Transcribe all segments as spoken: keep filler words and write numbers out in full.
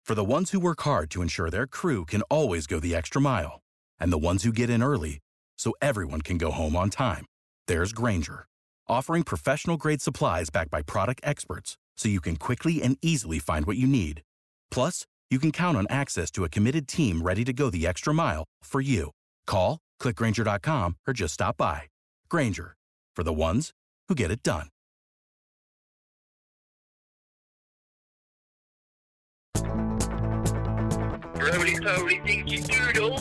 For the ones who work hard to ensure their crew can always go the extra mile, and the ones who get in early so everyone can go home on time, there's Grainger, offering professional-grade supplies backed by product experts so you can quickly and easily find what you need. Plus, you can count on access to a committed team ready to go the extra mile for you. Call, click Grainger dot com, or just stop by. Grainger, for the ones who get it done. Really totally think you doodle.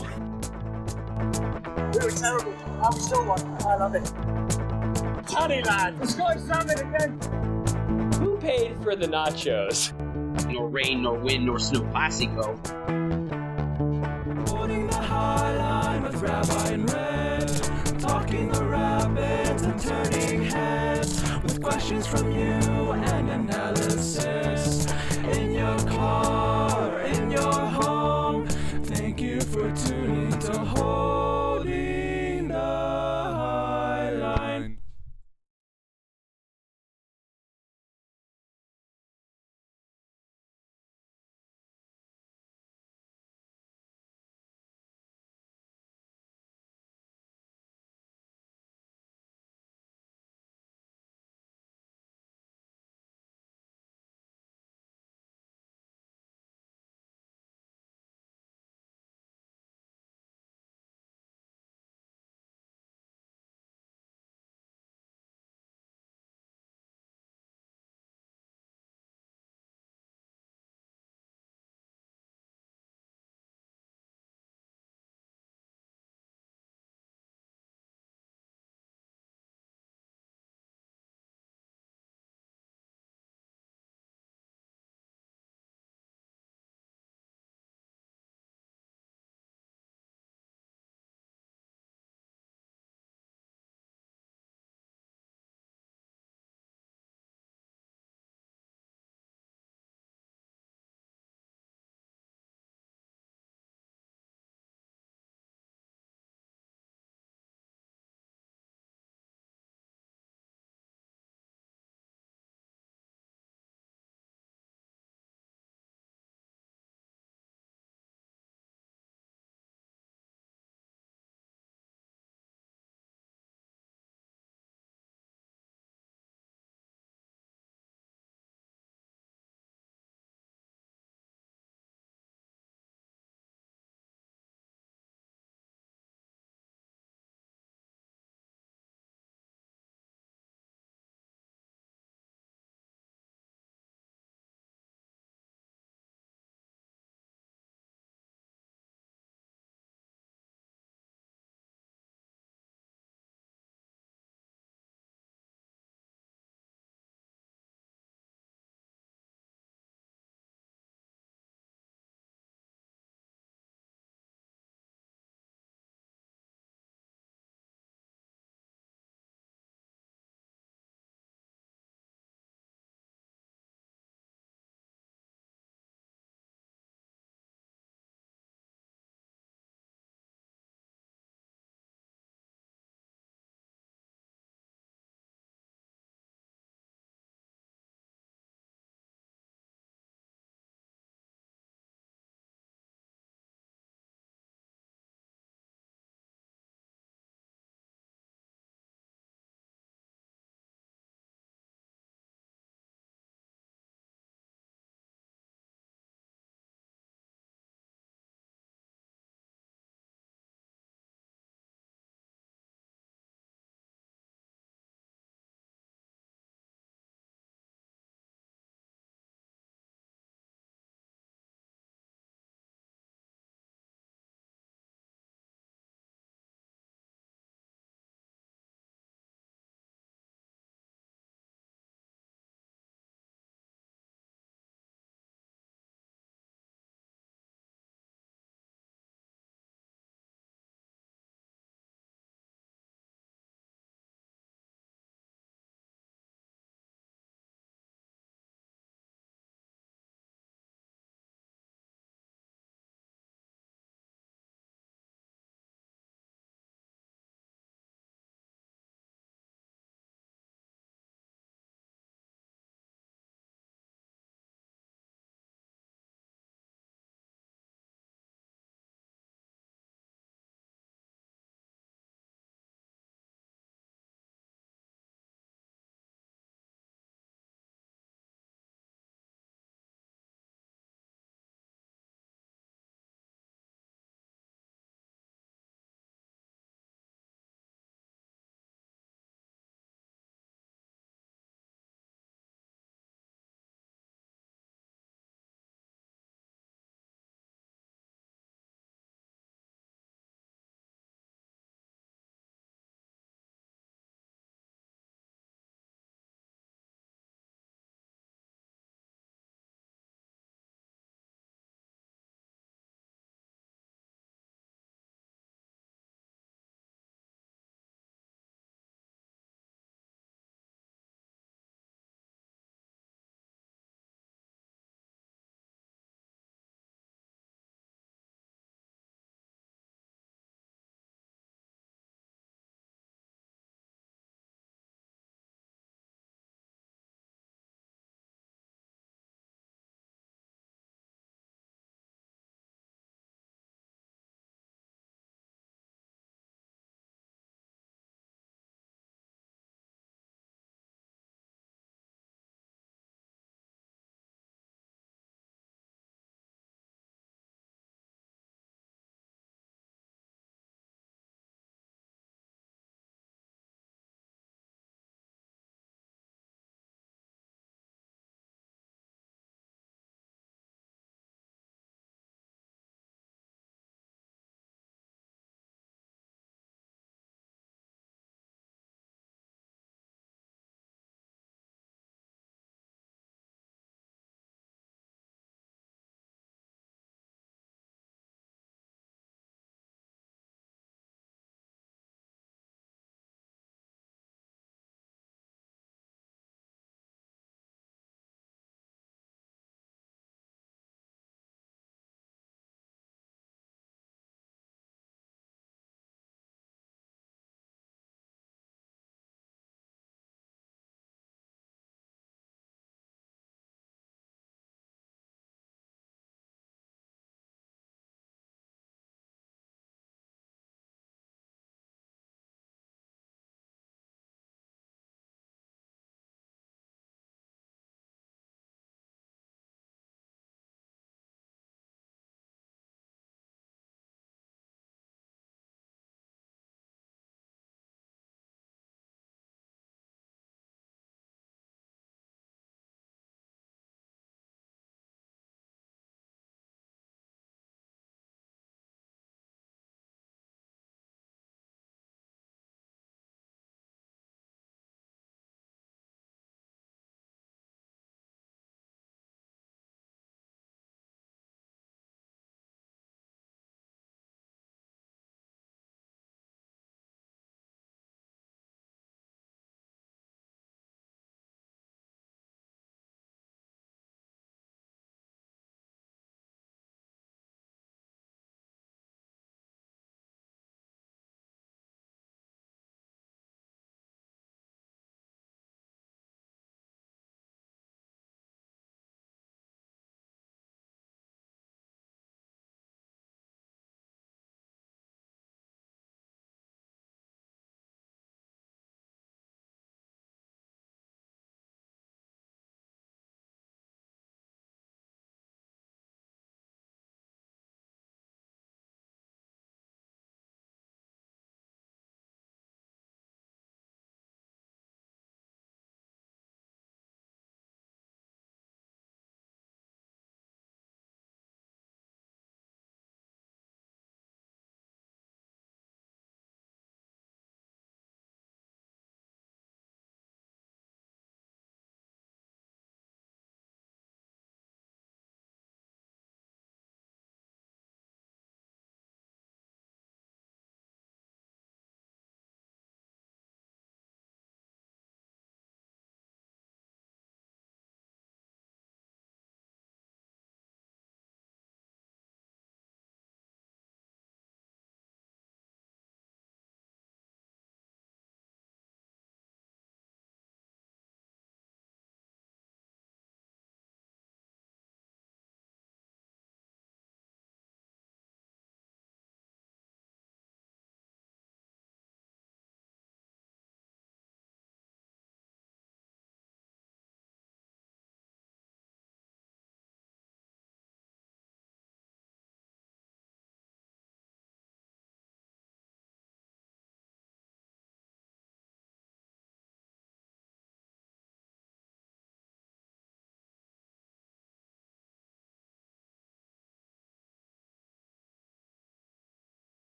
We were terrible. I'm still one. I love it. Honey lad, the sky's salmon again. Who paid for the nachos? Nor rain, nor wind, nor snow classico. Holding the high line with Rabbi in red, talking the rabbits and turning heads with questions from you and analysis. In your car, in your home, thank you for tuning to Holding the High Line.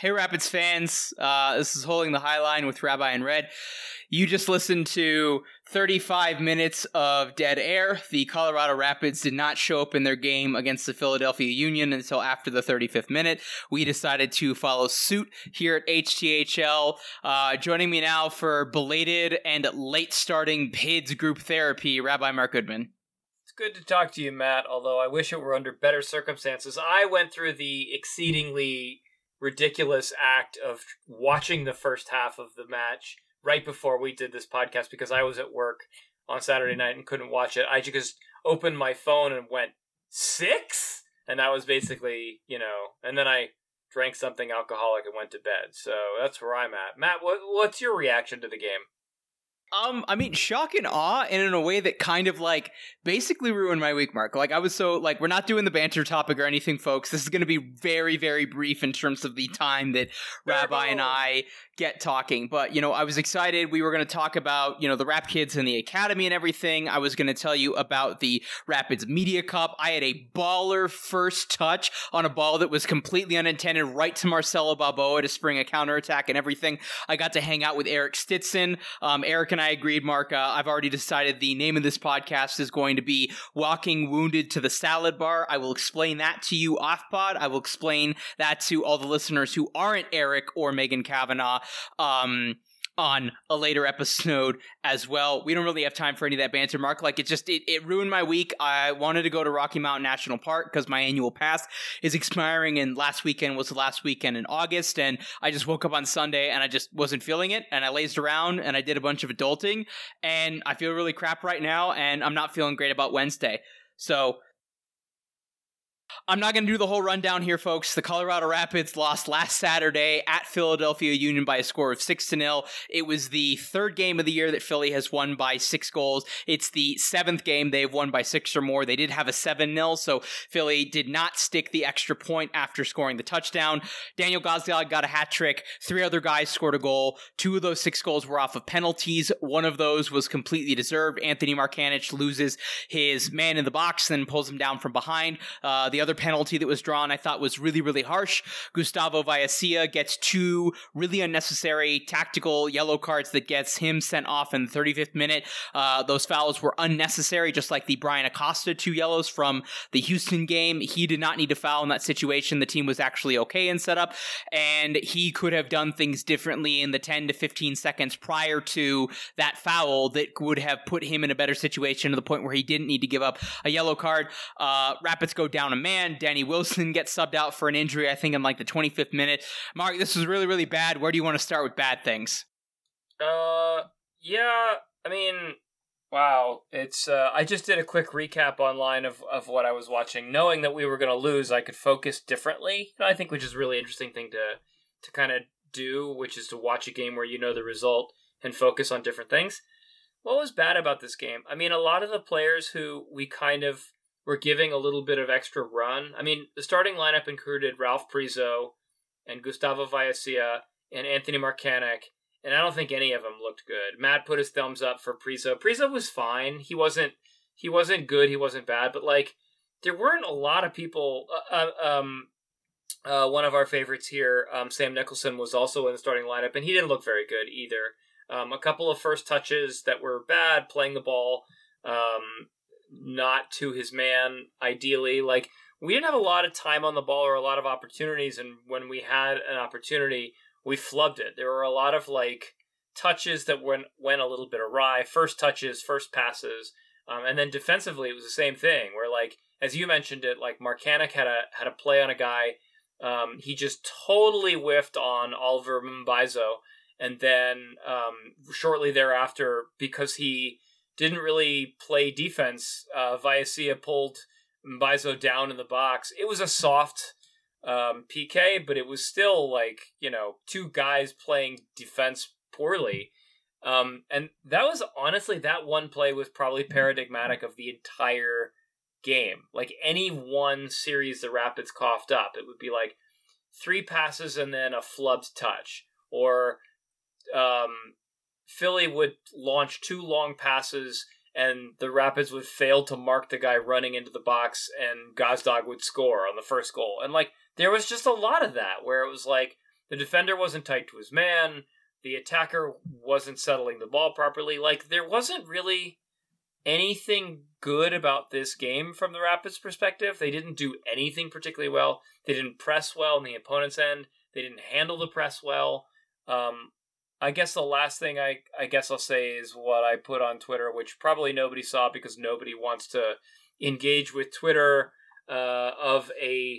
Hey, Rapids fans. Uh, this is Holding the High Line with Rabbi and Red. You just listened to thirty-five minutes of dead air. The Colorado Rapids did not show up in their game against the Philadelphia Union until after the thirty-fifth minute. We decided to follow suit here at H T H L. Uh, joining me now for belated and late starting P I D S group therapy, Rabbi Mark Goodman. It's good to talk to you, Matt, although I wish it were under better circumstances. I went through the exceedingly ridiculous act of watching the first half of the match right before we did this podcast because I was at work on Saturday night and couldn't watch it. I just opened my phone and went, six? And that was basically, you know, and then I drank something alcoholic and went to bed. So that's where I'm at. Matt, what, what's your reaction to the game? Um, I mean, shock and awe, and in a way that kind of, like, basically ruined my week, Mark. Like, I was so, like, we're not doing the banter topic or anything, folks. This is going to be very, very brief in terms of the time that Rabbi and I get talking. But, you know, I was excited. We were going to talk about, you know, the Rap Kids and the Academy and everything. I was going to tell you about the Rapids Media Cup. I had a baller first touch on a ball that was completely unintended right to Marcelo Balboa to spring a counterattack and everything. I got to hang out with Eric Stitson. Um, Eric and I agreed, Mark. Uh, I've already decided the name of this podcast is going to be Walking Wounded to the Salad Bar. I will explain that to you off pod. I will explain that to all the listeners who aren't Eric or Megan Kavanaugh um, on a later episode as well. We don't really have time for any of that banter, Mark. Like, it just, it, it ruined my week. I wanted to go to Rocky Mountain National Park because my annual pass is expiring, and last weekend was the last weekend in August, and I just woke up on Sunday and I just wasn't feeling it, and I lazed around and I did a bunch of adulting, and I feel really crap right now, and I'm not feeling great about Wednesday. So I'm not going to do the whole rundown here, folks. The Colorado Rapids lost last Saturday at Philadelphia Union by a score of six to nil. It was the third game of the year that Philly has won by six goals. It's the seventh game they've won by six or more. They did have a seven nil, so Philly did not stick the extra point after scoring the touchdown. Daniel Gazdag got a hat trick. Three other guys scored a goal. Two of those six goals were off of penalties. One of those was completely deserved. Anthony Markanich loses his man in the box, then pulls him down from behind. Uh, the other penalty that was drawn I thought was really, really harsh. Gustavo Vallecilla gets two really unnecessary tactical yellow cards that gets him sent off in the thirty-fifth minute. Uh, those fouls were unnecessary, just like the Brian Acosta two yellows from the Houston game. He did not need to foul in that situation. The team was actually okay in setup, and he could have done things differently in the ten to fifteen seconds prior to that foul that would have put him in a better situation to the point where he didn't need to give up a yellow card. Uh, Rapids go down a man. Danny Wilson gets subbed out for an injury, I think, in like the twenty-fifth minute. Mark, this was really, really bad. Where do you want to start with bad things? Uh, yeah, I mean, wow. It's, uh, I just did a quick recap online of, of what I was watching. Knowing that we were going to lose, I could focus differently, I think, which is a really interesting thing to, to kind of do, which is to watch a game where you know the result and focus on different things. What was bad about this game? I mean, a lot of the players who we kind of were giving a little bit of extra run. I mean, the starting lineup included Ralph Priso and Gustavo Vallecilla and Anthony Markanich, and I don't think any of them looked good. Matt put his thumbs up for Priso. Priso was fine. He wasn't he wasn't good. He wasn't bad. But, like, there weren't a lot of people. Uh, um, uh, one of our favorites here, um, Sam Nicholson, was also in the starting lineup, and he didn't look very good either. Um, a couple of first touches that were bad, playing the ball Um not to his man, ideally. Like, we didn't have a lot of time on the ball or a lot of opportunities, and when we had an opportunity, we flubbed it. There were a lot of, like, touches that went went a little bit awry. First touches, first passes, um, and then defensively, it was the same thing, where, like, as you mentioned it, like, Markanich had a, had a play on a guy, um, he just totally whiffed on Oliver Mbaizo, and then um, shortly thereafter, because he didn't really play defense, uh, Vallecilla pulled Mbaizo down in the box. It was a soft um, P K, but it was still, like, you know, two guys playing defense poorly. Um, and that was, honestly, that one play was probably paradigmatic of the entire game. Like, any one series the Rapids coughed up, it would be like three passes and then a flubbed touch. Or um, Philly would launch two long passes and the Rapids would fail to mark the guy running into the box, and Gazdag would score on the first goal. And, like, there was just a lot of that where it was like, The defender wasn't tight to his man. The attacker wasn't settling the ball properly. Like, there wasn't really anything good about this game from the Rapids' perspective. They didn't do anything particularly well. They didn't press well on the opponent's end. They didn't handle the press well. Um, I guess the last thing I, I guess I'll say is what I put on Twitter, which probably nobody saw because nobody wants to engage with Twitter uh, of a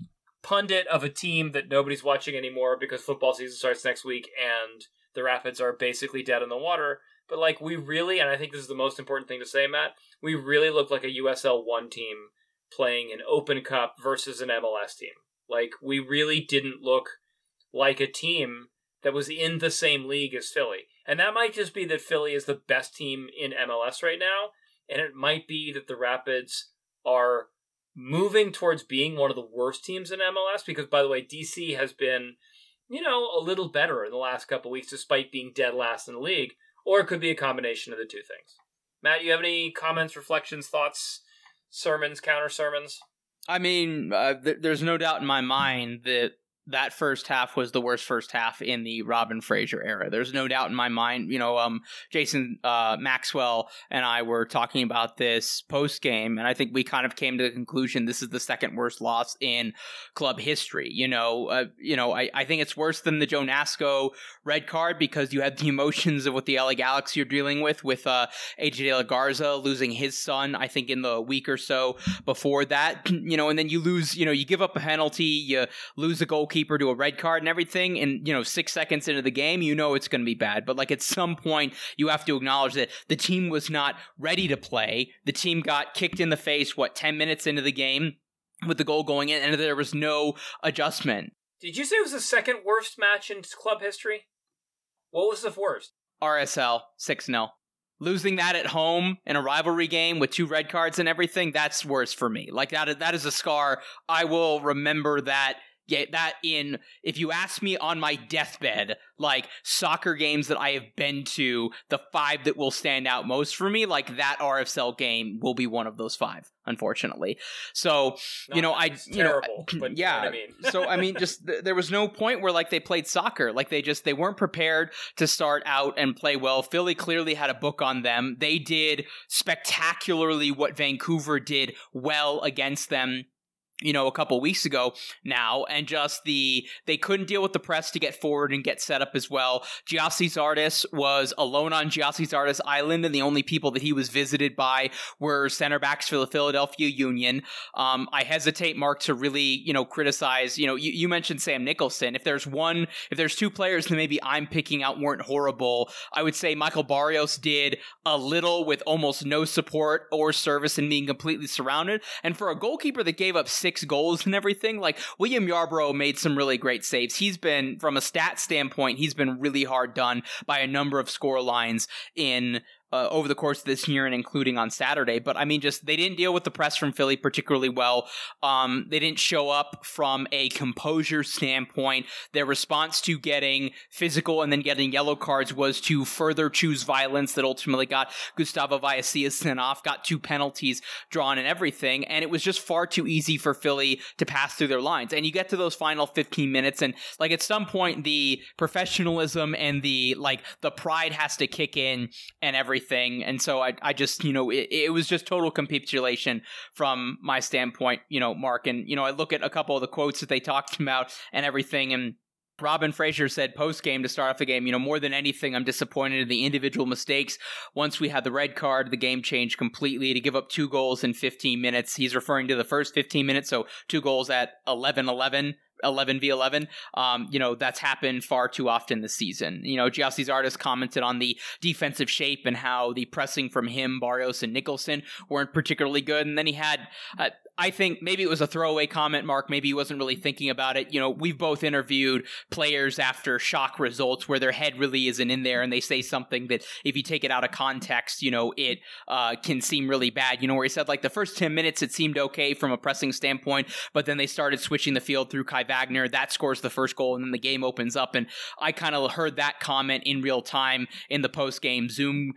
pundit of a team that nobody's watching anymore because football season starts next week and the Rapids are basically dead in the water. But, like, we really, and I think this is the most important thing to say, Matt, we really look like a U S L one team playing an Open Cup versus an M L S team. Like, we really didn't look like a team that was in the same league as Philly. And that might just be that Philly is the best team in M L S right now, and it might be that the Rapids are moving towards being one of the worst teams in M L S, because, by the way, D C has been, you know, a little better in the last couple of weeks despite being dead last in the league. Or it could be a combination of the two things. Matt, you have any comments, reflections, thoughts, sermons, counter-sermons? I mean, uh, th- there's no doubt in my mind that that first half was the worst first half in the Robin Fraser era. There's no doubt in my mind. You know, um, Jason uh, Maxwell and I were talking about this post-game, and I think we kind of came to the conclusion this is the second worst loss in club history. You know, uh, you know, I, I think it's worse than the Joe Nasco red card because you had the emotions of what the L A Galaxy are dealing with, with uh, A J De La Garza losing his son, I think, in the week or so before that. You know, and then you lose, you know, you give up a penalty, you lose a goal keeper to a red card and everything, and you know, six seconds into the game, you know it's going to be bad. But like at some point, you have to acknowledge that the team was not ready to play. The team got kicked in the face, what, ten minutes into the game with the goal going in, and there was no adjustment. Did you say it was the second worst match in club history? What was the worst? R S L, six nil. Losing that at home in a rivalry game with two red cards and everything, that's worse for me. Like that, that is a scar. I will remember that. Yeah, that in, if you ask me on my deathbed, like soccer games that I have been to, the five that will stand out most for me, like that R S L game will be one of those five, unfortunately. So, Not you know, I, you terrible, know, but yeah. You know what I mean. So, I mean, just th- there was no point where like they played soccer. Like they just, they weren't prepared to start out and play well. Philly clearly had a book on them. They did spectacularly what Vancouver did well against them, you know, a couple weeks ago now, and just the, they couldn't deal with the press to get forward and get set up as well. Giassi Zardes was alone on Giassi Zardes Island, and the only people that he was visited by were center backs for the Philadelphia Union. Um, I hesitate, Mark, to really, you know, criticize, you know, you, you mentioned Sam Nicholson. If there's one, if there's two players that maybe I'm picking out weren't horrible, I would say Michael Barrios did a little with almost no support or service and being completely surrounded. And for a goalkeeper that gave up six goals and everything, like William Yarbrough made some really great saves. He's been, from a stat standpoint, he's been really hard done by a number of score lines in Uh, over the course of this year and including on Saturday. But I mean, just they didn't deal with the press from Philly particularly well. Um, they didn't show up from a composure standpoint. Their response to getting physical and then getting yellow cards was to further choose violence that ultimately got Gustavo Vallecillas sent off, got two penalties drawn and everything. And it was just far too easy for Philly to pass through their lines. And you get to those final fifteen minutes and like at some point the professionalism and the like the pride has to kick in and everything. And so I, I just, you know, it, it was just total capitulation from my standpoint, you know, Mark. And, you know, I look at a couple of the quotes that they talked about and everything. And Robin Fraser said post-game to start off the game, you know, more than anything, I'm disappointed in the individual mistakes. Once we had the red card, the game changed completely. To give up two goals in fifteen minutes. He's referring to the first fifteen minutes. So two goals at eleven eleven. eleven v eleven, um, you know, that's happened far too often this season. You know, Giassi Zardes commented on the defensive shape and how the pressing from him, Barrios, and Nicholson weren't particularly good. And then he had, uh, I think maybe it was a throwaway comment, Mark. Maybe he wasn't really thinking about it. You know, we've both interviewed players after shock results where their head really isn't in there and they say something that if you take it out of context, you know, it uh, can seem really bad. You know, where he said like the first ten minutes it seemed okay from a pressing standpoint, but then they started switching the field through Kai Wagner. That scores the first goal and then the game opens up. And I kind of heard that comment in real time in the post-game Zoom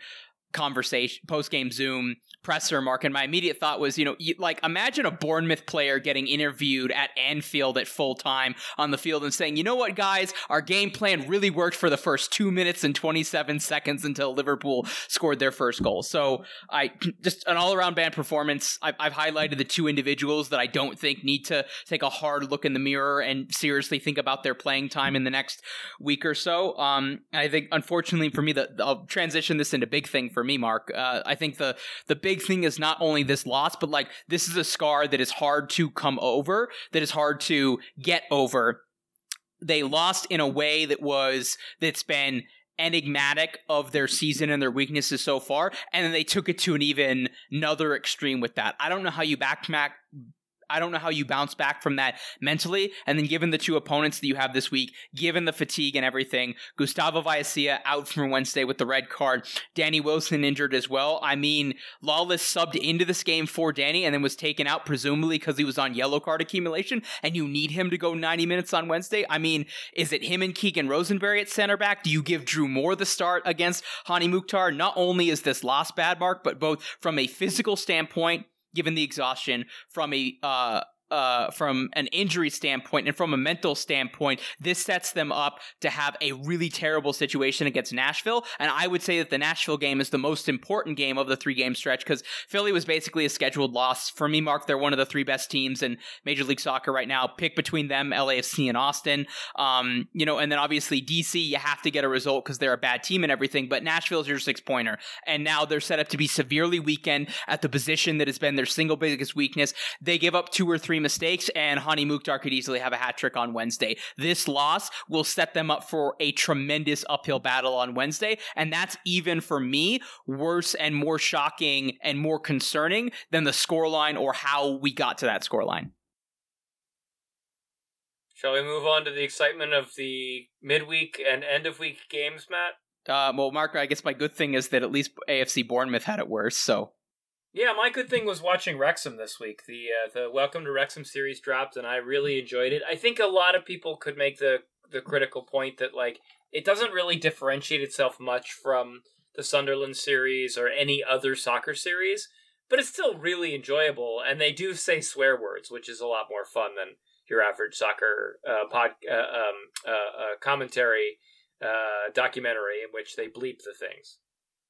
conversation, post-game Zoom presser, Mark, and my immediate thought was, you know, you, like, imagine a Bournemouth player getting interviewed at Anfield at full time on the field and saying, you know what, guys, our game plan really worked for the first two minutes and twenty-seven seconds until Liverpool scored their first goal. So I just an all-around bad performance. I've, I've highlighted the two individuals that I don't think need to take a hard look in the mirror and seriously think about their playing time in the next week or so. Um, I think, unfortunately for me, the, the, I'll transition this into big thing for me, Mark. Uh, I think the the big thing is not only this loss, but like this is a scar that is hard to come over, that is hard to get over. They lost in a way that was that's been enigmatic of their season and their weaknesses so far, and then they took it to an even another extreme with that. I don't know how you backtrack. I don't know how you bounce back from that mentally. And then given the two opponents that you have this week, given the fatigue and everything, Gustavo Vallecilla out from Wednesday with the red card, Danny Wilson injured as well. I mean, Lawless subbed into this game for Danny and then was taken out presumably because he was on yellow card accumulation, and you need him to go ninety minutes on Wednesday. I mean, is it him and Keegan Rosenberry at center back? Do you give Drew Moore the start against Hani Mukhtar? Not only is this loss bad, Mark, but both from a physical standpoint, given the exhaustion, from a uh, uh, from an injury standpoint and from a mental standpoint, this sets them up to have a really terrible situation against Nashville. And I would say that the Nashville game is the most important game of the three-game stretch because Philly was basically a scheduled loss. For me, Mark, they're one of the three best teams in Major League Soccer right now. Pick between them, L A F C, and Austin. Um, you know, and then obviously D C, you have to get a result because they're a bad team and everything, but Nashville's your six-pointer. And now they're set up to be severely weakened at the position that has been their single biggest weakness. They give up two or three mistakes, and Hani Mukhtar could easily have a hat trick on Wednesday. This loss will set them up for a tremendous uphill battle on Wednesday, and that's even for me worse and more shocking and more concerning than the scoreline or how we got to that scoreline. Shall we move on to the excitement of the midweek and end of week games, Matt? Uh, well, Mark, I guess my good thing is that at least A F C Bournemouth had it worse, so... Yeah, my good thing was watching Wrexham this week. The uh, the Welcome to Wrexham series dropped, and I really enjoyed it. I think a lot of people could make the, the critical point that, like, it doesn't really differentiate itself much from the Sunderland series or any other soccer series, but it's still really enjoyable, and they do say swear words, which is a lot more fun than your average soccer uh, pod uh, um, uh, uh, commentary uh, documentary in which they bleep the things.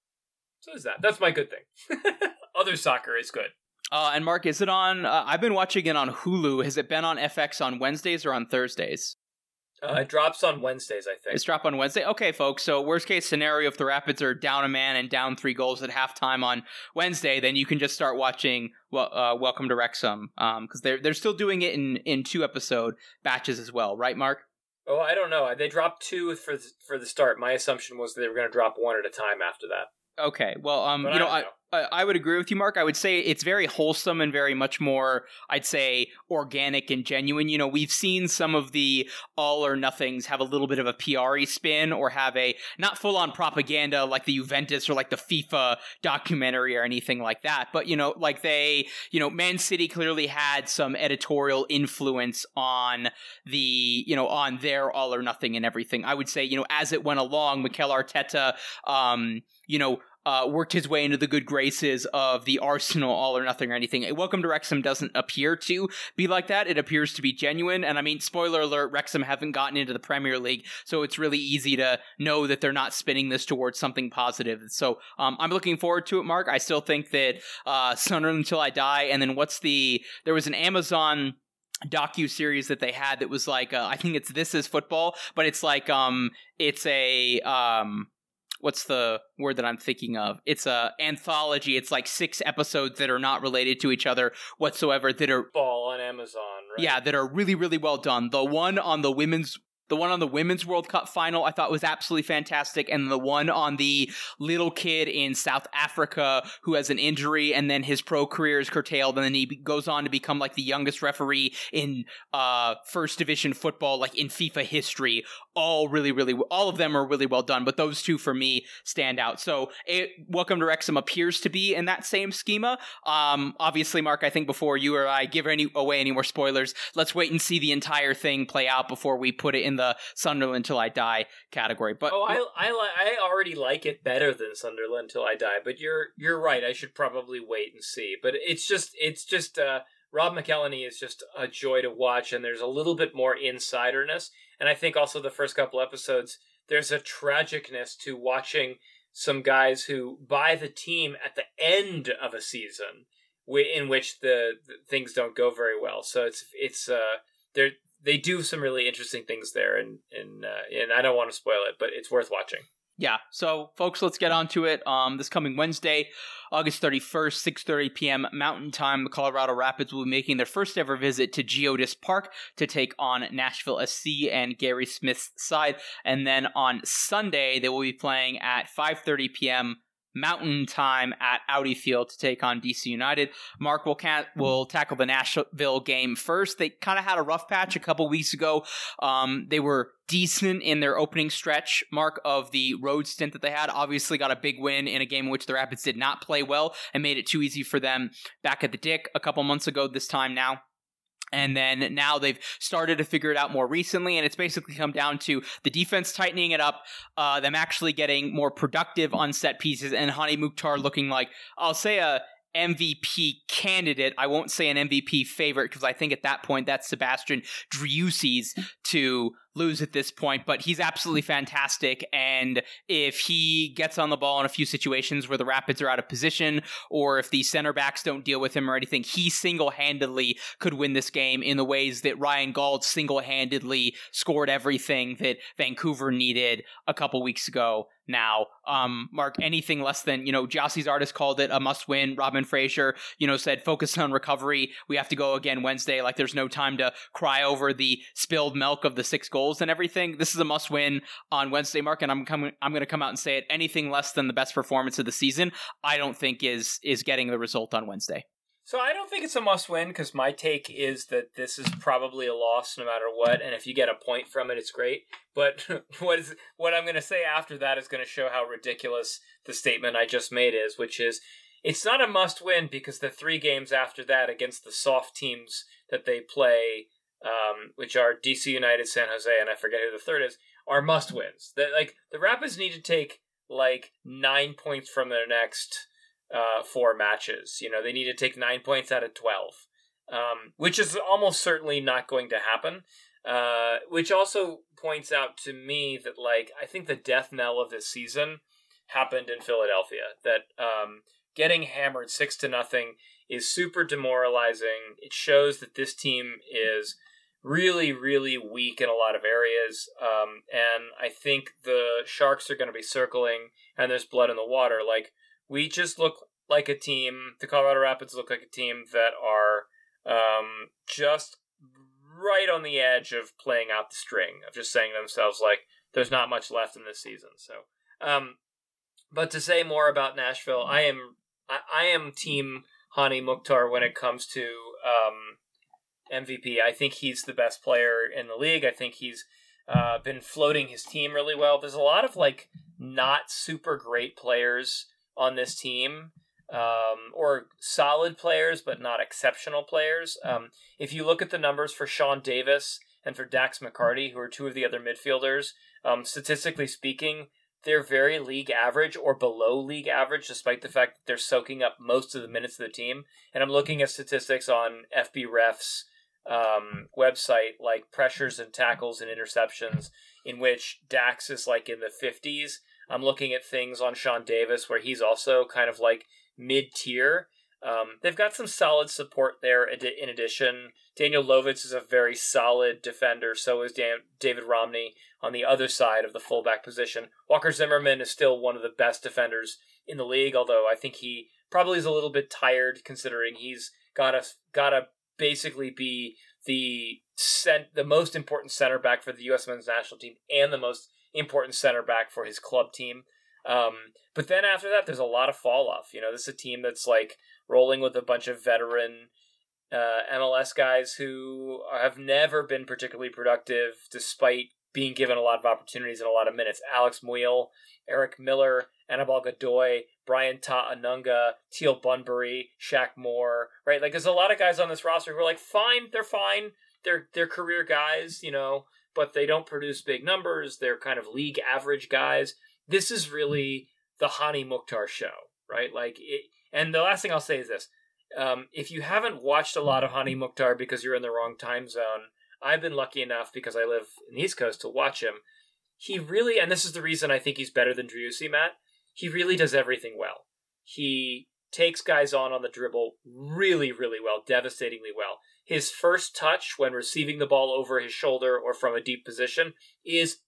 So is that. That's my good thing. Other soccer is good. Uh, and Mark, is it on... Uh, I've been watching it on Hulu. Has it been on F X on Wednesdays or on Thursdays? Uh, it drops on Wednesdays, I think. It's drop on Wednesday? Okay, folks. So worst case scenario, if the Rapids are down a man and down three goals at halftime on Wednesday, then you can just start watching well, uh, Welcome to Wrexham. Because um, they're, they're still doing it in, in two episode batches as well. Right, Mark? Oh, I don't know. They dropped two for the, for the start. My assumption was they were going to drop one at a time after that. Okay, well, um, But you know, I I, don't I I would agree with you, Mark. I would say it's very wholesome and very much more, I'd say, organic and genuine. You know, we've seen some of the all or nothings have a little bit of a P R-y spin or have a not full-on propaganda like the Juventus or like the FIFA documentary or anything like that. But, you know, like they, you know, Man City clearly had some editorial influence on the, you know, on their all or nothing and everything. I would say, you know, as it went along, Mikel Arteta, um, you know, Uh, worked his way into the good graces of the Arsenal all or nothing or anything. Welcome to Wrexham doesn't appear to be like that. It appears to be genuine. And I mean, spoiler alert, Wrexham haven't gotten into the Premier League, so it's really easy to know that they're not spinning this towards something positive. So um, I'm looking forward to it, Mark. I still think that uh, Sunderland Until I Die, and then what's the... There was an Amazon docu-series that they had that was like, uh, I think it's This Is Football, but it's like, um, it's a... Um, What's the word that I'm thinking of? It's a anthology. It's like six episodes that are not related to each other whatsoever. That are Ball on Amazon, right? Yeah, that are really, really well done. The one on the women's The one on the Women's World Cup final I thought was absolutely fantastic, and the one on the little kid in South Africa who has an injury and then his pro career is curtailed, and then he goes on to become like the youngest referee in uh, First Division football, like in FIFA history. All really, really, all of them are really well done, but those two for me stand out. So it, Welcome to Wrexham appears to be in that same schema. Um, obviously, Mark, I think before you or I give any away any more spoilers, let's wait and see the entire thing play out before we put it in the Sunderland Till I Die category. But oh, I I li- I already like it better than Sunderland Till I Die. But you're you're right. I should probably wait and see. But it's just it's just uh, Rob McElhenney is just a joy to watch, and there's a little bit more insiderness. And I think also the first couple episodes, there's a tragicness to watching some guys who buy the team at the end of a season in which the, the things don't go very well. So it's it's uh they they do some really interesting things there, and and uh, and I don't want to spoil it, but it's worth watching. Yeah, so folks, let's get on to it. Um, this coming Wednesday, August thirty-first, six thirty p.m. Mountain Time, the Colorado Rapids will be making their first ever visit to Geodis Park to take on Nashville S C and Gary Smith's side. And then on Sunday, they will be playing at five thirty p.m. Mountain Time at Audi Field to take on D C United. Mark will can will tackle the Nashville game first. They kind of had a rough patch a couple weeks ago. Um, they were decent in their opening stretch, Mark, of the road stint that they had. Obviously got a big win in a game in which the Rapids did not play well and made it too easy for them back at the Dick a couple months ago this time now. And then now they've started to figure it out more recently, and it's basically come down to the defense tightening it up, uh, them actually getting more productive on set pieces, and Hany Mukhtar looking like, I'll say, a M V P candidate. I won't say an M V P favorite, because I think at that point that's Sebastian Driussi's to lose at this point, but he's absolutely fantastic, and if he gets on the ball in a few situations where the Rapids are out of position, or if the center backs don't deal with him or anything, he single-handedly could win this game in the ways that Ryan Gauld single-handedly scored everything that Vancouver needed a couple weeks ago. Now, um, Mark, anything less than, you know, Jossie's artist called it a must-win. Robin Fraser, you know, said focus on recovery. We have to go again Wednesday. Like, there's no time to cry over the spilled milk of the six goals and everything. This is a must-win on Wednesday, Mark, and I'm coming. I'm going to come out and say it. Anything less than the best performance of the season, I don't think is is getting the result on Wednesday. So I don't think it's a must-win, because my take is that this is probably a loss no matter what, and if you get a point from it, it's great. But what is what I'm going to say after that is going to show how ridiculous the statement I just made is, which is, it's not a must-win because the three games after that against the soft teams that they play, um, which are D C United, San Jose, and I forget who the third is, are must-wins. That, like, the Rapids need to take, like, nine points from their next uh, four matches. You know, they need to take nine points out of twelve, um, which is almost certainly not going to happen. Uh, which also points out to me that, like, I think the death knell of this season happened in Philadelphia. That um, getting hammered six to nothing is super demoralizing. It shows that this team is really, really weak in a lot of areas. Um, and I think the Sharks are going to be circling, and there's blood in the water. Like, we just look like a team, the Colorado Rapids look like a team that are um, just right on the edge of playing out the string, of just saying to themselves, like, there's not much left in this season. So, um, but to say more about Nashville, I am I, I am team Hany Mukhtar when it comes to um, M V P. I think he's the best player in the league. I think he's uh, been floating his team really well. There's a lot of, like, not super great players on this team, um, or solid players, but not exceptional players. Um, if you look at the numbers for Sean Davis and for Dax McCarty, who are two of the other midfielders, um, statistically speaking, they're very league average or below league average, despite the fact that they're soaking up most of the minutes of the team. And I'm looking at statistics on F B Ref's um, website, like pressures and tackles and interceptions, in which Dax is, like, in the fifties. I'm looking at things on Sean Davis where he's also kind of, like, mid-tier. Um, they've got some solid support there. In addition, Daniel Lovitz is a very solid defender. So is Dan- David Romney on the other side of the fullback position. Walker Zimmerman is still one of the best defenders in the league, although I think he probably is a little bit tired, considering he's got to got to basically be the cent- the most important center back for the U S men's national team and the most important center back for his club team. Um, but then after that, there's a lot of fall off. You know, this is a team that's, like, rolling with a bunch of veteran uh, M L S guys who have never been particularly productive, despite being given a lot of opportunities and a lot of minutes. Alex Muyl, Eric Miller, Anibal Godoy, Brian Ta-Anunga, Teal Bunbury, Shaq Moore, right? Like, there's a lot of guys on this roster who are, like, fine, they're fine. They're, they're career guys, you know, but they don't produce big numbers. They're kind of league average guys. This is really the Hani Mukhtar show, right? Like, it, and the last thing I'll say is this. Um, if you haven't watched a lot of Hani Mukhtar because you're in the wrong time zone, I've been lucky enough, because I live in the East Coast, to watch him. He really, and this is the reason I think he's better than Driussi, Matt, he really does everything well. He takes guys on on the dribble really, really well, devastatingly well. His first touch when receiving the ball over his shoulder or from a deep position is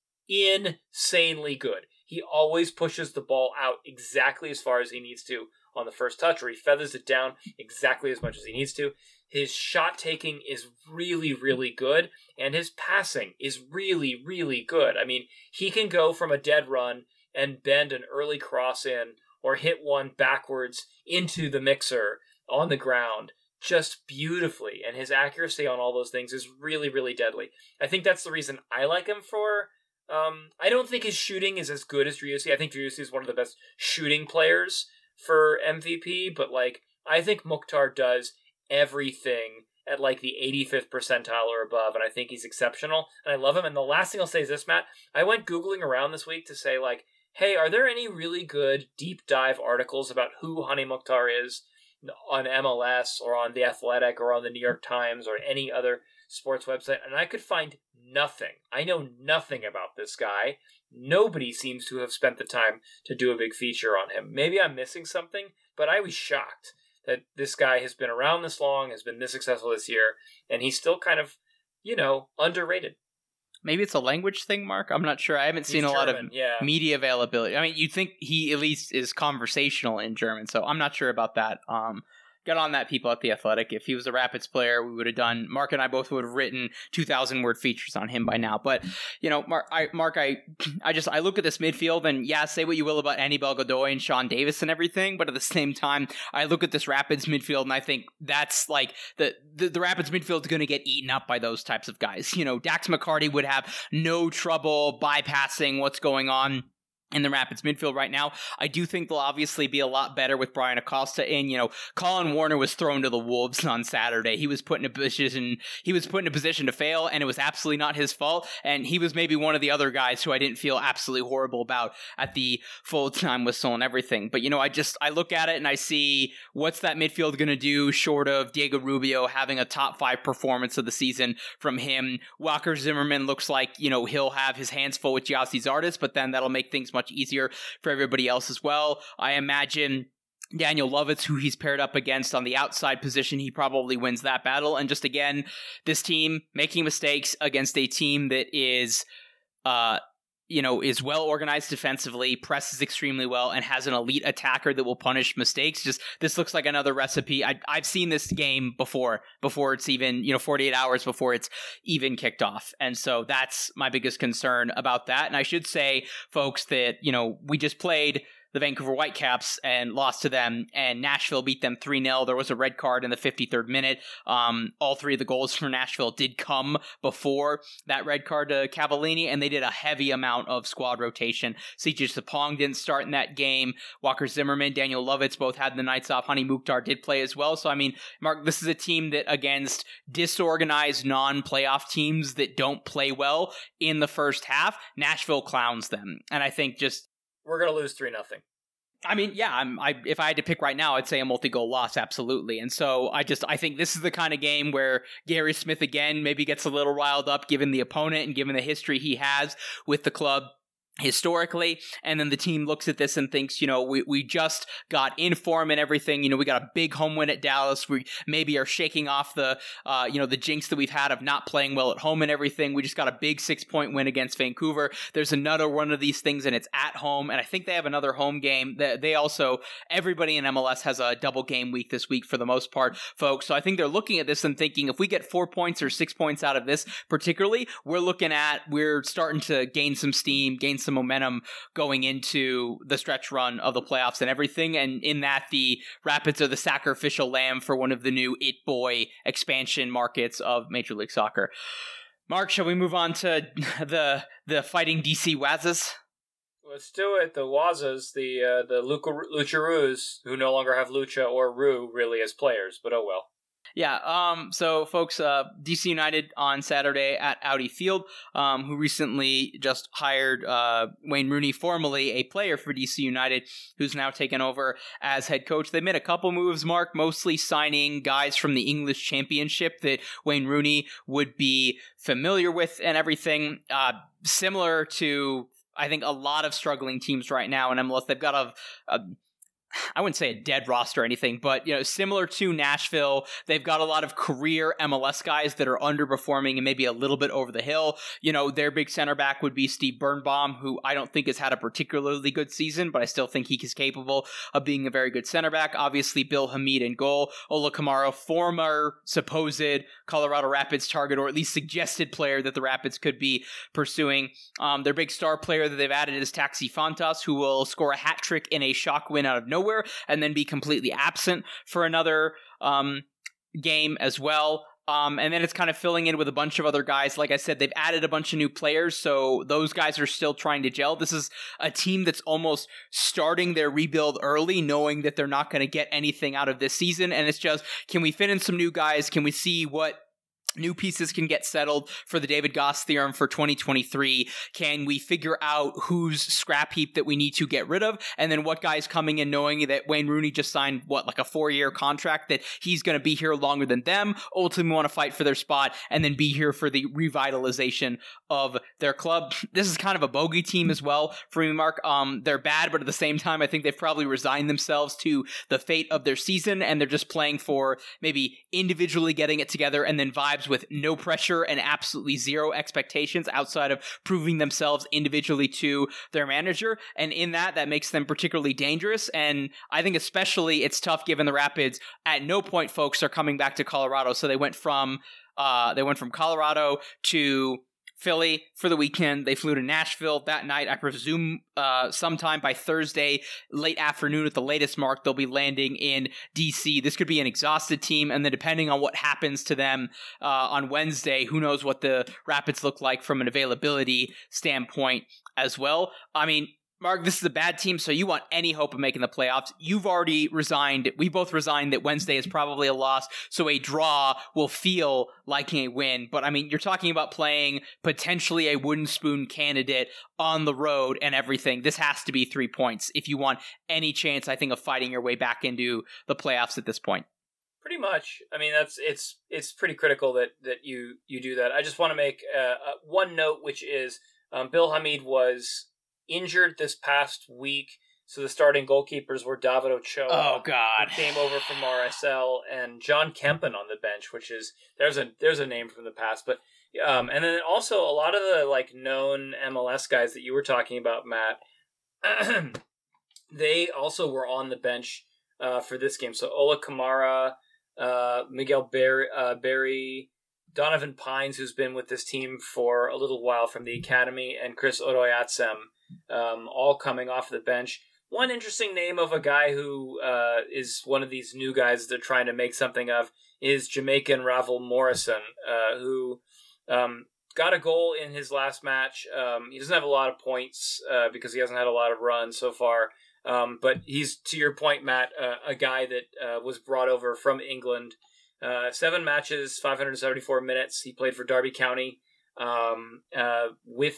insanely good. He always pushes the ball out exactly as far as he needs to on the first touch, or he feathers it down exactly as much as he needs to. His shot taking is really, really good, and his passing is really, really good. I mean, he can go from a dead run and bend an early cross in, or hit one backwards into the mixer on the ground just beautifully, and his accuracy on all those things is really, really deadly. I think that's the reason I like him for... Um, I don't think his shooting is as good as Driussi. I think Driussi is one of the best shooting players for M V P, but, like, I think Mukhtar does everything at, like, the eighty-fifth percentile or above, and I think he's exceptional, and I love him. And the last thing I'll say is this, Matt. I went Googling around this week to say, like, hey, are there any really good deep dive articles about who Hani Mukhtar is on M L S or on The Athletic or on the New York Times or any other sports website? And I could find nothing. I know nothing about this guy. Nobody seems to have spent the time to do a big feature on him. Maybe I'm missing something, but I was shocked that this guy has been around this long, has been this successful this year, and he's still kind of, you know, underrated. Maybe it's a language thing, Mark. I'm not sure. I haven't He's seen a German, lot of yeah. media availability. I mean, you'd think he at least is conversational in German, so I'm not sure about that. Um, get on that, people at The Athletic. If he was a Rapids player, we would have done, Mark and I both would have written two thousand word features on him by now. But, you know, Mark, I, Mark, I, I just, I look at this midfield, and yeah, say what you will about Anibal Godoy and Sean Davis and everything, but at the same time, I look at this Rapids midfield, and I think that's like, the, the, the Rapids midfield is going to get eaten up by those types of guys. You know, Dax McCarty would have no trouble bypassing what's going on in the Rapids midfield right now. I do think they'll obviously be a lot better with Brian Acosta in. You know, Colin Warner was thrown to the wolves on Saturday. He was put in a position, he was put in a position to fail, and it was absolutely not his fault. And he was maybe one of the other guys who I didn't feel absolutely horrible about at the full-time whistle and everything. But, you know, I just, I look at it and I see what's that midfield going to do short of Diego Rubio having a top five performance of the season from him. Walker Zimmerman looks like, you know, he'll have his hands full with Gyasi Zardes, but then that'll make things much much easier for everybody else as well. I imagine Daniel Lovitz, who he's paired up against on the outside position, he probably wins that battle. And just again, this team making mistakes against a team that is, uh, you know, is well organized defensively, presses extremely well, and has an elite attacker that will punish mistakes. Just this looks like another recipe. I, I've seen this game before, before it's even, you know, forty-eight hours before it's even kicked off. And so that's my biggest concern about that. And I should say, folks, that, you know, we just played the Vancouver Whitecaps and lost to them, and Nashville beat them three nil. There was a red card in the fifty-third minute. Um, all three of the goals for Nashville did come before that red card to Cavallini, and they did a heavy amount of squad rotation. C J Sapong didn't start in that game. Walker Zimmerman, Daniel Lovitz both had the nights off. Hani Mukhtar did play as well. So, I mean, Mark, this is a team that against disorganized non-playoff teams that don't play well in the first half, Nashville clowns them. And I think just we're going to lose three nothing. I mean, yeah, I'm, I, if I had to pick right now, I'd say a multi-goal loss, absolutely. And so I just, I think this is the kind of game where Gary Smith, again, maybe gets a little riled up given the opponent and given the history he has with the club historically, and then the team looks at this and thinks, you know, we, we just got in form and everything. You know, we got a big home win at Dallas. We maybe are shaking off the, uh, you know, the jinx that we've had of not playing well at home and everything. We just got a big six-point win against Vancouver. There's another one of these things, and it's at home, and I think they have another home game. They, they also, everybody in M L S has a double game week this week for the most part, folks. So I think they're looking at this and thinking, if we get four points or six points out of this particularly, we're looking at, we're starting to gain some steam, gain some momentum going into the stretch run of the playoffs and everything. And in that, the Rapids are the sacrificial lamb for one of the new It Boy expansion markets of Major League Soccer. Mark, shall we move on to the the fighting D C Wazzas? Let's do it. The Wazzas, the uh, the Lucha, Lucharoos, who no longer have Lucha or Roo really as players, but oh well. Yeah, um, so folks, uh, D C United on Saturday at Audi Field, um, who recently just hired uh, Wayne Rooney, formerly a player for D C United, who's now taken over as head coach. They made a couple moves, Mark, mostly signing guys from the English Championship that Wayne Rooney would be familiar with and everything, uh, similar to, I think, a lot of struggling teams right now in M L S. They've got a... a I wouldn't say a dead roster or anything, but, you know, similar to Nashville, they've got a lot of career M L S guys that are underperforming and maybe a little bit over the hill. You know, their big center back would be Steve Birnbaum, who I don't think has had a particularly good season, but I still think he is capable of being a very good center back. Obviously, Bill Hamid in goal. Ola Kamara, former supposed Colorado Rapids target, or at least suggested player that the Rapids could be pursuing. Um, their big star player that they've added is Taxi Fontas, who will score a hat trick in a shock win out of nowhere. And then be completely absent for another um, game as well. Um, and then it's kind of filling in with a bunch of other guys. Like I said, they've added a bunch of new players, so those guys are still trying to gel. This is a team that's almost starting their rebuild early, knowing that they're not going to get anything out of this season. And it's just, can we fit in some new guys? Can we see what new pieces can get settled for the David Goss theorem for twenty twenty-three? Can we figure out whose scrap heap that we need to get rid of? And then what guys coming in knowing that Wayne Rooney just signed, what, like a four-year contract, that he's going to be here longer than them, ultimately want to fight for their spot, and then be here for the revitalization of their club. This is kind of a bogey team as well for me, Mark. Um, they're bad, but at the same time, I think they've probably resigned themselves to the fate of their season, and they're just playing for maybe individually getting it together and then vibes with no pressure and absolutely zero expectations outside of proving themselves individually to their manager. And in that, that makes them particularly dangerous. And I think especially it's tough given the Rapids at no point, folks, are coming back to Colorado. So they went from uh, they went from Colorado to Philly for the weekend. They flew to Nashville that night. I presume uh, sometime by Thursday, late afternoon at the latest, Mark, they'll be landing in D C. This could be an exhausted team, and then depending on what happens to them uh, on Wednesday, who knows what the Rapids look like from an availability standpoint as well. I mean, Mark, this is a bad team, so you want any hope of making the playoffs. You've already resigned. We both resigned that Wednesday is probably a loss, so a draw will feel like a win. But, I mean, you're talking about playing potentially a wooden spoon candidate on the road and everything. This has to be three points if you want any chance, I think, of fighting your way back into the playoffs at this point. Pretty much. I mean, that's it's it's pretty critical that, that you, you do that. I just want to make uh, uh, one note, which is um, Bill Hamid was injured this past week, so the starting goalkeepers were David Ochoa, oh God, who came over from R S L, and John Kempen on the bench, which is there's a there's a name from the past, but um, and then also a lot of the like known M L S guys that you were talking about, Matt, they also were on the bench uh, for this game. So Ola Kamara, uh, Miguel Berry, uh, Berry, Donovan Pines, who's been with this team for a little while from the academy, and Chris Oroyatsem. Um, all coming off the bench. One interesting name of a guy who uh, is one of these new guys they're trying to make something of is Jamaican Ravel Morrison, uh, who um, got a goal in his last match. Um, he doesn't have a lot of points uh, because he hasn't had a lot of runs so far. Um, but he's, to your point, Matt, uh, a guy that uh, was brought over from England. Uh, seven matches, five hundred seventy-four minutes. He played for Derby County um, uh, with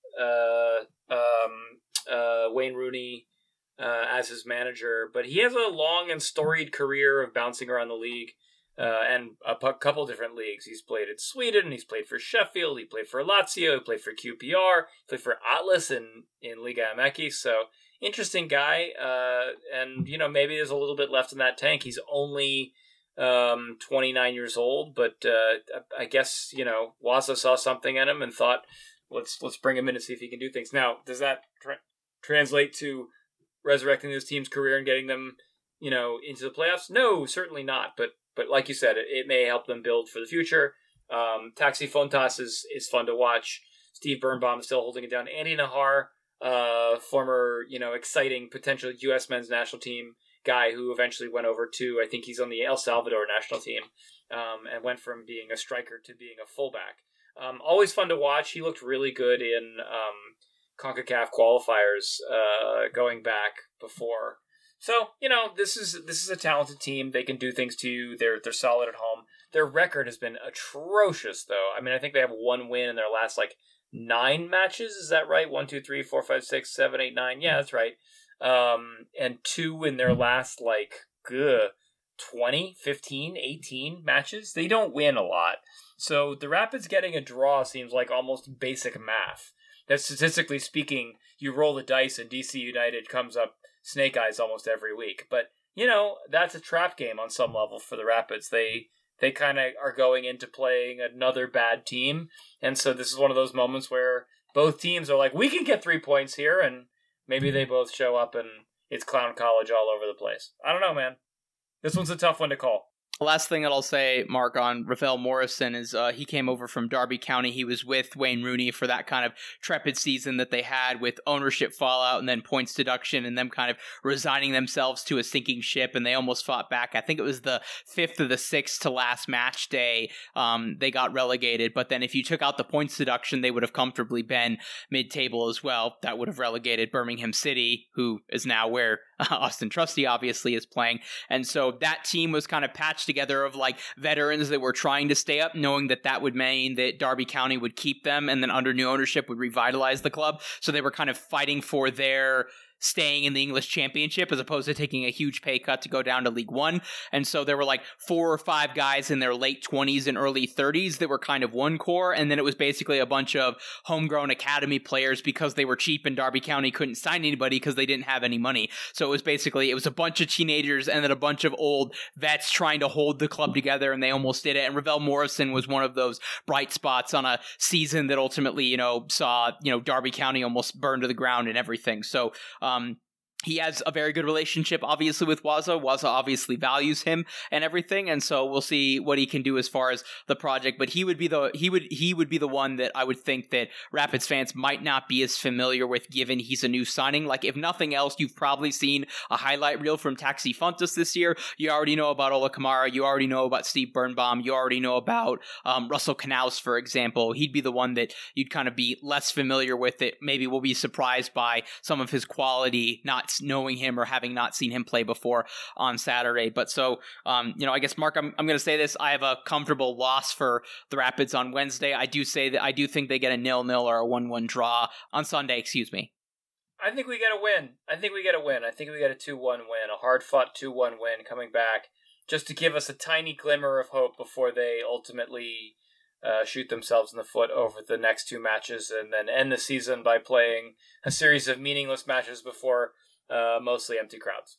Uh, um, uh, Wayne Rooney uh, as his manager, but he has a long and storied career of bouncing around the league uh, and a p- couple different leagues. He's played in Sweden, he's played for Sheffield, he played for Lazio, he played for Q P R, he played for Atlas in, in Liga M X, so interesting guy, uh, and you know, maybe there's a little bit left in that tank. He's only um, twenty-nine years old, but uh, I guess, you know, Waza saw something in him and thought, Let's let's bring him in and see if he can do things. Now, does that tra- translate to resurrecting this team's career and getting them, you know, into the playoffs? No, certainly not. But but like you said, it, it may help them build for the future. Um, Taxi Fontas is is fun to watch. Steve Birnbaum is still holding it down. Andy Nahar, uh, former you know exciting potential U S men's national team guy who eventually went over to, I think he's on the El Salvador national team, um, and went from being a striker to being a fullback. Um, always fun to watch. He looked really good in um, CONCACAF qualifiers uh, going back before. So, you know, this is this is a talented team. They can do things to you. They're they're solid at home. Their record has been atrocious, though. I mean, I think they have one win in their last, like, nine matches. Is that right? One, two, three, four, five, six, seven, eight, nine. Yeah, that's right. Um, and two in their last, like, ugh, twenty, fifteen, eighteen matches. They don't win a lot. So the Rapids getting a draw seems like almost basic math. That statistically speaking, you roll the dice and D C United comes up snake eyes almost every week. But, you know, that's a trap game on some level for the Rapids. They they kind of are going into playing another bad team. And so this is one of those moments where both teams are like, we can get three points here. And maybe they both show up and it's clown college all over the place. I don't know, man. This one's a tough one to call. Last thing that I'll say, Mark, on Ravel Morrison is uh, he came over from Derby County. He was with Wayne Rooney for that kind of trepid season that they had with ownership fallout and then points deduction and them kind of resigning themselves to a sinking ship, and they almost fought back. I think it was the fifth or the sixth to last match day. Um, they got relegated, but then if you took out the points deduction, they would have comfortably been mid-table as well. That would have relegated Birmingham City, who is now where Austin Trusty obviously is playing. And so that team was kind of patched together of like veterans that were trying to stay up, knowing that that would mean that Derby County would keep them and then under new ownership would revitalize the club. So they were kind of fighting for their staying in the English Championship as opposed to taking a huge pay cut to go down to League One. And so there were like four or five guys in their late twenties and early thirties that were kind of one core. And then it was basically a bunch of homegrown academy players because they were cheap and Derby County couldn't sign anybody because they didn't have any money. So it was basically, it was a bunch of teenagers and then a bunch of old vets trying to hold the club together, and they almost did it. And Ravel Morrison was one of those bright spots on a season that ultimately, you know, saw, you know, Derby County almost burn to the ground and everything. So, um, Um, he has a very good relationship, obviously, with Waza. Waza obviously values him and everything, and so we'll see what he can do as far as the project. But he would be the he would he would be the one that I would think that Rapids fans might not be as familiar with, given he's a new signing. Like, if nothing else, you've probably seen a highlight reel from Taxi Fontes this year. You already know about Ola Kamara. You already know about Steve Birnbaum. You already know about um, Russell Knaus, for example. He'd be the one that you'd kind of be less familiar with. It maybe will be surprised by some of his quality, not knowing him or having not seen him play before on Saturday. But so, um, you know, I guess, Mark, I'm, I'm going to say this. I have a comfortable loss for the Rapids on Wednesday. I do say that I do think they get a nil-nil or a one-one draw on Sunday, excuse me. I think we get a win. I think we get a win. I think we get a two one win, a hard-fought two one win coming back just to give us a tiny glimmer of hope before they ultimately uh, shoot themselves in the foot over the next two matches and then end the season by playing a series of meaningless matches before Uh, mostly empty crowds.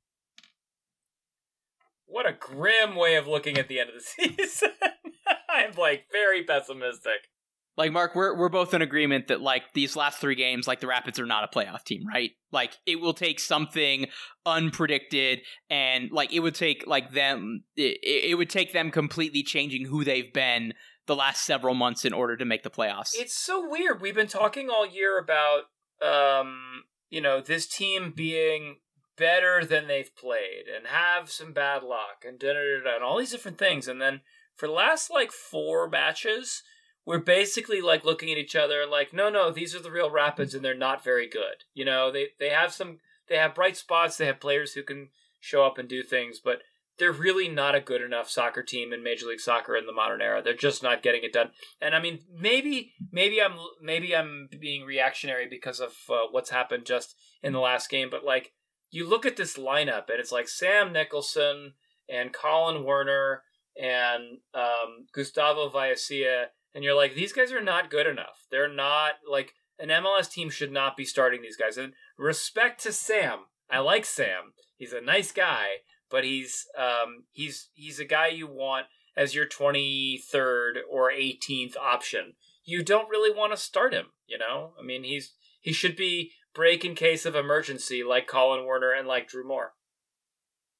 What a grim way of looking at the end of the season. I'm, like, very pessimistic. Like, Mark, we're we're both in agreement that, like, these last three games, like, the Rapids are not a playoff team, right? Like, it will take something unpredicted, and, like, it would take, like, them, it, it would take them completely changing who they've been the last several months in order to make the playoffs. It's so weird. We've been talking all year about, um... you know, this team being better than they've played and have some bad luck and da da da and all these different things. And then for the last, like, four matches, we're basically, like, looking at each other and like, no, no, these are the real Rapids and they're not very good. You know, they, they have some, they have bright spots. They have players who can show up and do things, but they're really not a good enough soccer team in Major League Soccer in the modern era. They're just not getting it done. And I mean, maybe, maybe I'm, maybe I'm being reactionary because of uh, what's happened just in the last game. But like, you look at this lineup and it's like Sam Nicholson and Colin Werner and um, Gustavo Vallecilla, and you're like, these guys are not good enough. They're not, like, an M L S team should not be starting these guys. And respect to Sam. I like Sam. He's a nice guy. But he's um, he's he's a guy you want as your twenty-third or eighteenth option. You don't really want to start him, you know? I mean, he's he should be break in case of emergency like Colin Werner and like Drew Moore.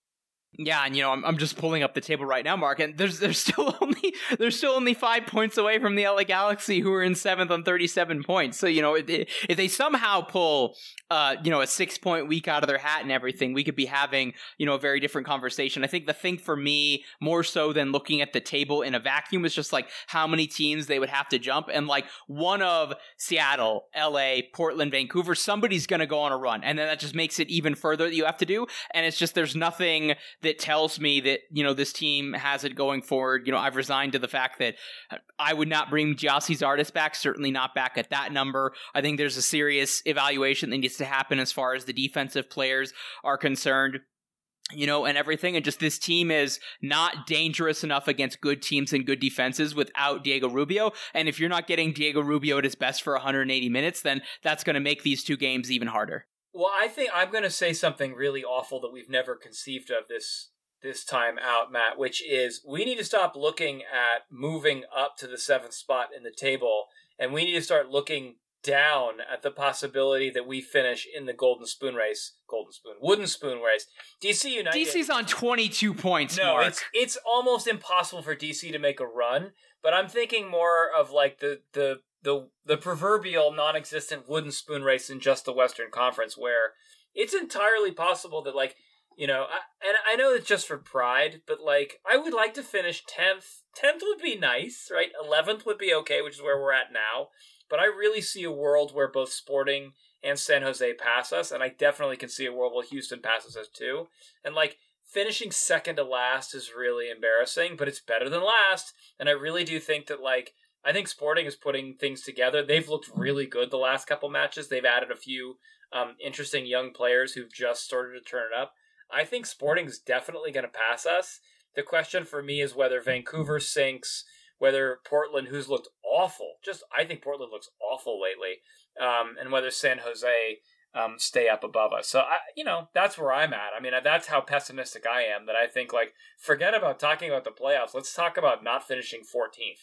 Yeah, and you know, I'm I'm just pulling up the table right now, Mark, and there's there's still only there's still only five points away from the L A Galaxy, who are in seventh on thirty-seven points. So you know, if, if they somehow pull, uh, you know, a six point week out of their hat and everything, we could be having, you know, a very different conversation. I think the thing for me, more so than looking at the table in a vacuum, is just like how many teams they would have to jump, and like one of Seattle, L A, Portland, Vancouver, somebody's going to go on a run, and then that just makes it even further that you have to do. And it's just there's nothing that tells me that, you know, this team has it going forward. You know, I've resigned to the fact that I would not bring Gyasi Zardes back, certainly not back at that number. I think there's a serious evaluation that needs to happen as far as the defensive players are concerned, you know, and everything. And just this team is not dangerous enough against good teams and good defenses without Diego Rubio. And if you're not getting Diego Rubio at his best for one hundred eighty minutes, then that's going to make these two games even harder. Well, I think I'm going to say something really awful that we've never conceived of this this time out, Matt, which is we need to stop looking at moving up to the seventh spot in the table, and we need to start looking down at the possibility that we finish in the Golden Spoon race, Golden Spoon, Wooden Spoon race. D C United. D C's on twenty-two points, No, Mark. it's it's almost impossible for D C to make a run, but I'm thinking more of like the the the the proverbial non-existent wooden spoon race in just the Western Conference, where it's entirely possible that, like, you know, I, and I know it's just for pride, but like I would like to finish tenth. tenth would be nice, right? eleventh would be okay, which is where we're at now. But I really see a world where both Sporting and San Jose pass us, and I definitely can see a world where Houston passes us too. And like finishing second to last is really embarrassing, but it's better than last. And I really do think that, like, I think Sporting is putting things together. They've looked really good the last couple matches. They've added a few um, interesting young players who've just started to turn it up. I think Sporting is definitely going to pass us. The question for me is whether Vancouver sinks, whether Portland, who's looked awful, just I think Portland looks awful lately, um, and whether San Jose um, stay up above us. So, I, you know, that's where I'm at. I mean, that's how pessimistic I am, that I think, like, forget about talking about the playoffs. Let's talk about not finishing fourteenth.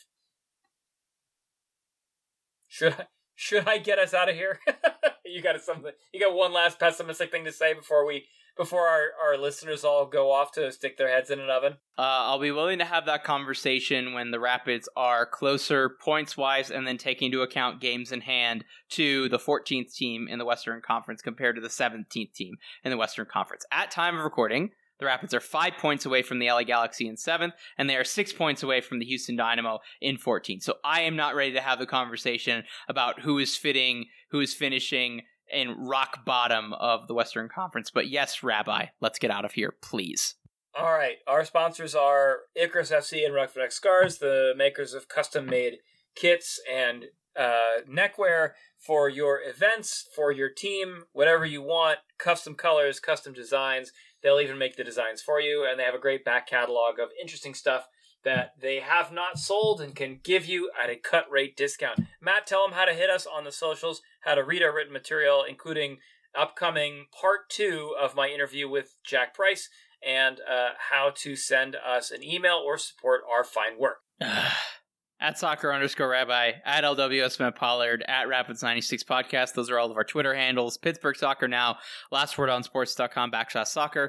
Should I, should I get us out of here? You got something? You got one last pessimistic thing to say before we before our, our listeners all go off to stick their heads in an oven? Uh, I'll be willing to have that conversation when the Rapids are closer points-wise, and then taking into account games in hand to the fourteenth team in the Western Conference compared to the seventeenth team in the Western Conference. At time of recording, the Rapids are five points away from the L A Galaxy in seventh, and they are six points away from the Houston Dynamo in fourteenth. So I am not ready to have the conversation about who is fitting, who is finishing in rock bottom of the Western Conference. But yes, Rabbi, let's get out of here, please. All right. Our sponsors are Icarus F C and Rockford X Scars, the makers of custom-made kits and uh, neckwear for your events, for your team, whatever you want, custom colors, custom designs. They'll even make the designs for you, and they have a great back catalog of interesting stuff that they have not sold and can give you at a cut rate discount. Matt, tell them how to hit us on the socials, how to read our written material, including upcoming part two of my interview with Jack Price, and uh, how to send us an email or support our fine work. At soccer underscore rabbi, at L W S Matt Pollard, at Rapids ninety-six Podcast. Those are all of our Twitter handles. Pittsburgh Soccer Now, lastwordonsports.com backslash soccer,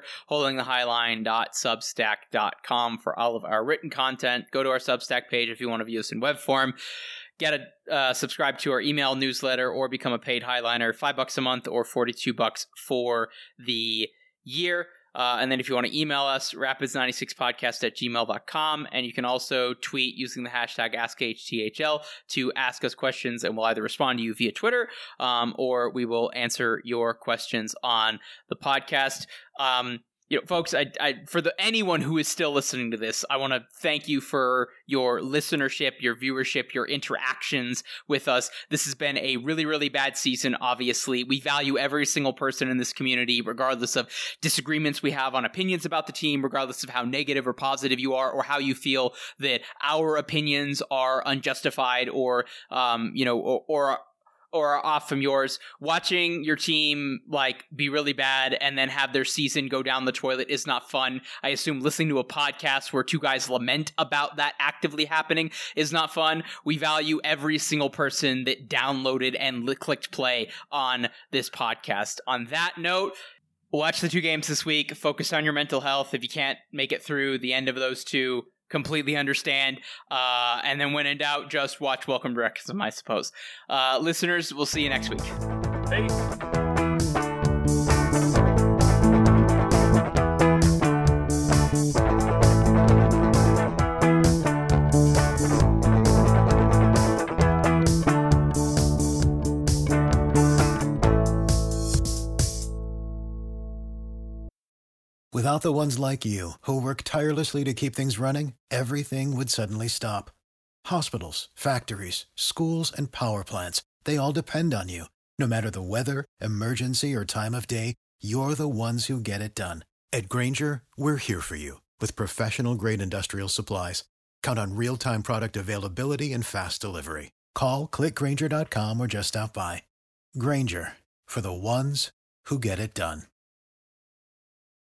holdingthehighline.substack.com for all of our written content. Go to our Substack page if you want to view us in web form. Get a uh, subscribe to our email newsletter or become a paid Highliner. Five bucks a month or forty-two bucks for the year. Uh, and then if you want to email us, rapids ninety-six podcast at gmail dot com. And you can also tweet using the hashtag ask H T H L to ask us questions, and we'll either respond to you via Twitter um, or we will answer your questions on the podcast. Um, you know, folks, I, I, for the anyone who is still listening to this, I want to thank you for your listenership, your viewership, your interactions with us. This has been a really, really bad season, obviously. We value every single person in this community, regardless of disagreements we have on opinions about the team, regardless of how negative or positive you are, or how you feel that our opinions are unjustified or, um, you know, or, or or are off from yours. Watching your team like be really bad and then have their season go down the toilet is not fun. I assume listening to a podcast where two guys lament about that actively happening is not fun. We value every single person that downloaded and li- clicked play on this podcast. On that note, watch the two games this week. Focus on your mental health. If you can't make it through the end of those two, completely understand. Uh, and then when in doubt, just watch Welcome to Wrexham, I suppose. Uh, listeners, we'll see you next week. Peace. Without the ones like you, who work tirelessly to keep things running, everything would suddenly stop. Hospitals, factories, schools, and power plants, they all depend on you. No matter the weather, emergency, or time of day, you're the ones who get it done. At Grainger, we're here for you with professional-grade industrial supplies. Count on real-time product availability and fast delivery. Call, click Grainger dot com, or just stop by. Grainger, for the ones who get it done.